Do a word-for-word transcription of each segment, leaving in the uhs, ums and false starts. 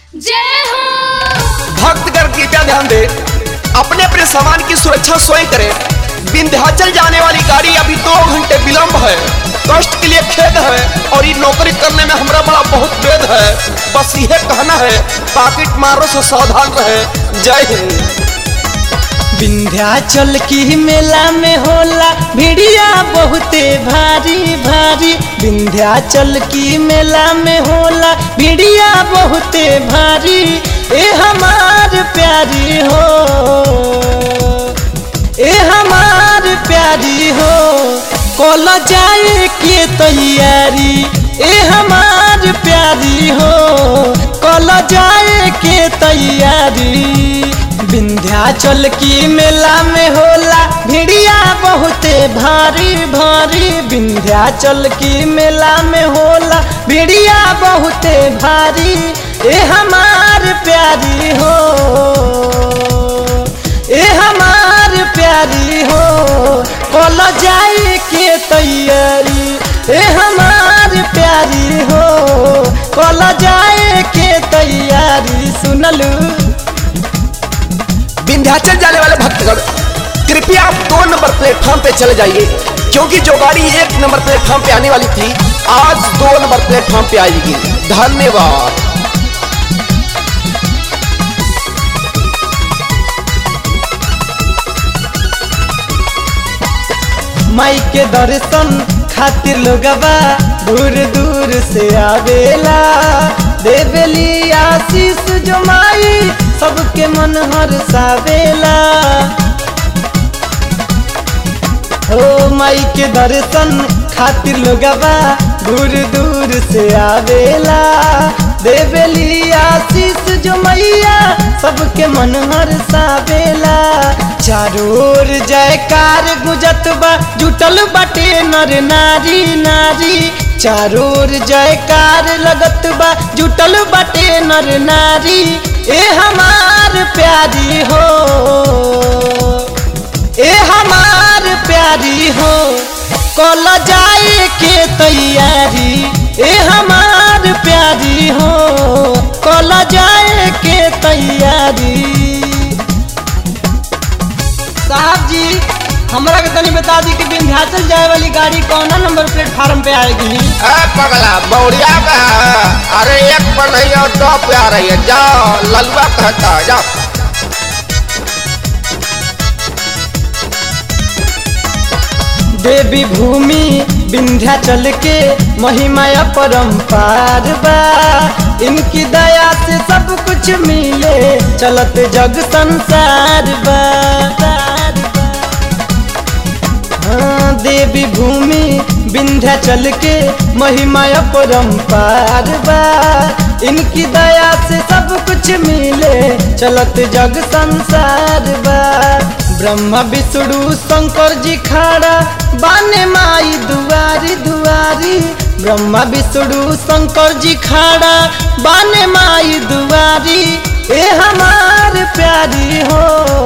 जय हो। भक्तगण कृपया ध्यान दे, अपने अपने सामान की सुरक्षा स्वयं करें। विंध्याचल जाने वाली गाड़ी अभी दो घंटे विलंब है। कष्ट के लिए खेद है और ये नौकरी करने में हमारा बड़ा बहुत वेद है। बस यह कहना है, पॉकेट मारो से सावधान रहे। जय हिंद। विंध्याचल की मेला में होला भिड़िया बहुते भारी भारी। विंध्याचल की मेला में होला भिड़िया बहुते भारी। ए हमार प्यारी हो, ए हमार प्यारी हो, कल जाए के तैयारी। ए हमार प्यारी हो, कल जाए के तैयारी। विंध्याचल की मेला में होला भिड़िया बहुते भारी भारी। विंध्याचल की मेला में होला भिड़िया बहुते भारी। ए हमार प्यारी हो, ए हमार प्यारी हो, कल जाए के तैयारी। ए हमार प्यारी हो, कल जाए के तैयारी। सुनलू। विंध्याचल जाने वाले भक्तगण कृपया आप दो नंबर प्लेटफॉर्म पे चले जाइए, क्योंकि जो गाड़ी एक नंबर प्लेटफॉर्म पे आने वाली थी आज दो नंबर प्लेटफॉर्म पे आएगी। धन्यवाद। माई के दर्शन खातिर लोगवा दूर दूर से आवेला। देवेली आशीष जो माई सबके मन हर्षावेला। हो माई के दर्शन खातिर लोगवा दूर दूर से आवेला। देवेली आशीष जो मैया सबके मन हर्षावेला। चारों ओर जयकार गुजत बा जुटल बाटे नर नारी नारी। चारों ओर जयकार लगत बा जुटल बाटे नर नारी। ए हमार प्यारी हो, ए हमार प्यारी हो, कल जाए के तैयारी। ए हमार प्यारी हो, कल जाए के तैयारी। साहब जी, हमरा के तनी बता दी कि विंध्याचल जाए वाली गाड़ी कौन नंबर प्लेटफार्म पे आएगी? ए पगला बौड़िया का, अरे एक पर नहीं और दो पे आ रही है। जाओ, ललुआ कहता है, जाओ। देवी भूमि विंध्याचल के महिमा अपरंपार बा। इनकी दया से सब कुछ मिले, चलत जग संसार बा। हाँ, देवी भूमि विंध्याचल के महिमा अपरंपार बा। इनकी दया से सब कुछ मिले, चलत जग संसार बा। ब्रह्मा विष्णु शंकर जी खड़ा बाने माई दुआरी दुआरी। ब्रह्मा विष्णु शंकर जी खड़ा बाने माई दुआरी। ए हमार प्यारी हो,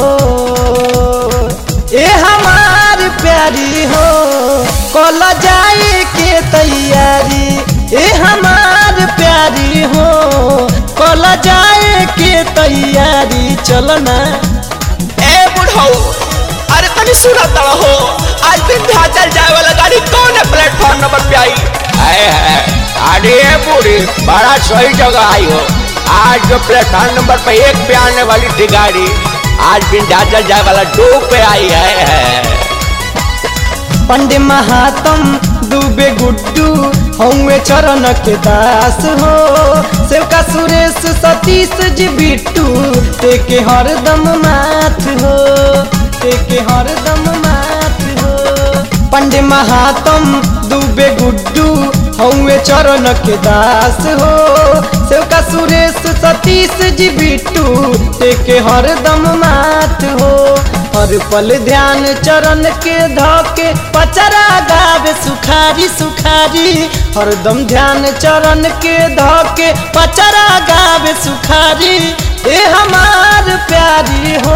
ए हमार प्यारी हो, कल जाए के तैयारी। ए हमार प्यारी हो, कल जाए के तैयारी। चलना। ए बुढ़ाऊ, अरे तनी सुना तड़ा हो, आज विंध्याचल जाए वाला गाड़ी कौन है प्लेटफॉर्म नंबर पे आई? है, है। अरे बूढ़ी, बड़ा सही जगह आई हो। आज जो प्लेटफॉर्म नंबर पे एक पे आने वाली थी गाड़ी, आज विंध्याचल जाए वाला दो पे आई है, है। पंडे महात्म दुबे गुड्डू हौवे चरण के दास हो। सेवका सुरेश सतीश जी बिट्टू तेके हरदम माथ हो, तेके हरदम माथ हो। पंडे महात्म दुबे गुड्डू हौवे चरण के दास हो। सेवका सुरेश सतीश जी बिट्टू तेके हरदम माथ हो। हर पल ध्यान चरण के धके पचरा गावे सुखारी सुखारी। हरदम ध्यान चरण के धके पचरा गावे सुखारी। ए हमार प्यारी हो,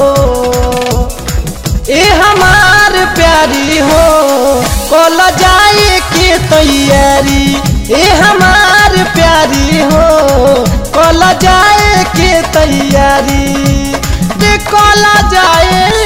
ए हमार प्यारी हो, कल जाए के तैयारी। ए हमार प्यारी हो, कल जाए के तैयारी रे कल जाए